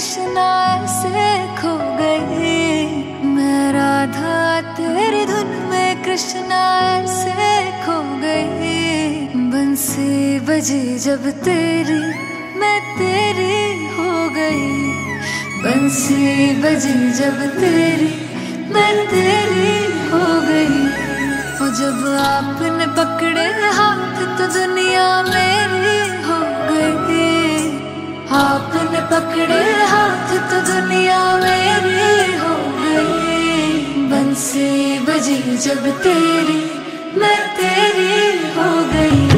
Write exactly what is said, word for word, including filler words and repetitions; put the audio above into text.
कृष्णा ऐसे खो गई। मैं राधा तेरी धुन में कृष्णा ऐसे खो गई। बंसी बजी जब तेरी मैं तेरी हो गई। बंसी बजी जब तेरी मैं तेरी हो गई। और जब आपने पकड़े हाथ तो दुनिया मेरी हो गई। आपने पकड़े हाथ तो दुनिया मेरी हो गई। बंसी बजी जब तेरी मैं तेरी हो गई।